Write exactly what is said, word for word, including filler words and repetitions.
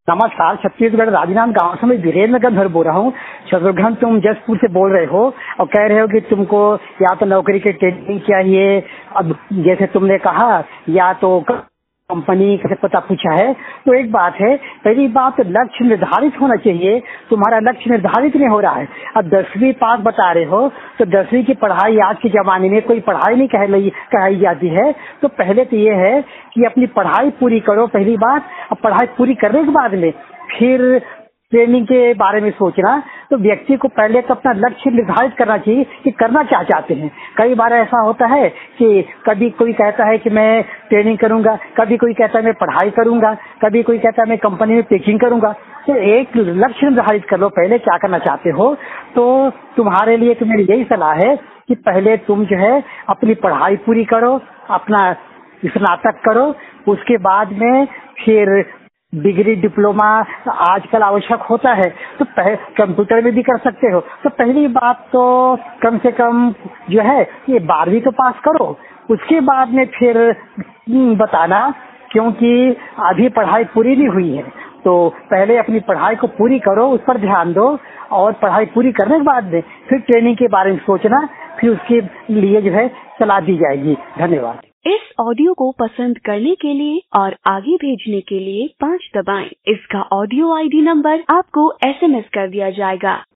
नमस्कार, छत्तीसगढ़ राजनांद गांव से मैं वीरेंद्र गंधर बोल रहा हूँ। शत्रुघ्न, तुम जसपुर से बोल रहे हो और कह रहे हो कि तुमको या तो नौकरी की ट्रेनिंग चाहिए, अब जैसे तुमने कहा, या तो कंपनी का पता पूछा है। तो एक बात है, पहली बात लक्ष्य निर्धारित होना चाहिए। तुम्हारा लक्ष्य निर्धारित नहीं हो रहा है। अब दसवीं पास बता रहे हो, तो दसवीं की पढ़ाई आज के जमाने में कोई पढ़ाई नहीं कहलाई कही जाती है। तो पहले तो ये है कि अपनी पढ़ाई पूरी करो, पहली बात। अब पढ़ाई पूरी करने के बाद में फिर ट्रेनिंग के बारे में सोचना। तो व्यक्ति को पहले तो अपना लक्ष्य निर्धारित करना चाहिए कि करना क्या चाहते हैं। कई बार ऐसा होता है कि कभी कोई कहता है कि मैं ट्रेनिंग करूंगा, कभी कोई कहता है मैं पढ़ाई करूंगा, कभी कोई कहता है मैं कंपनी में पैकिंग करूंगा। तो एक लक्ष्य निर्धारित कर लो पहले क्या करना चाहते हो। तो तुम्हारे लिए तो मेरी यही सलाह है कि पहले तुम जो है अपनी पढ़ाई पूरी करो, अपना स्नातक करो, उसके बाद में फिर डिग्री डिप्लोमा आजकल आवश्यक होता है। तो कंप्यूटर में भी कर सकते हो। तो पहली बात तो कम से कम जो है ये बारहवीं तो पास करो, उसके बाद में फिर बताना, क्योंकि अभी पढ़ाई पूरी नहीं हुई है। तो पहले अपनी पढ़ाई को पूरी करो, उस पर ध्यान दो, और पढ़ाई पूरी करने के बाद में फिर ट्रेनिंग के बारे में सोचना, फिर उसके लिए जो है सलाह दी जाएगी। धन्यवाद। इस ऑडियो को पसंद करने के लिए और आगे भेजने के लिए पाँच दबाएं। इसका ऑडियो आईडी नंबर आपको एसएमएस कर दिया जाएगा।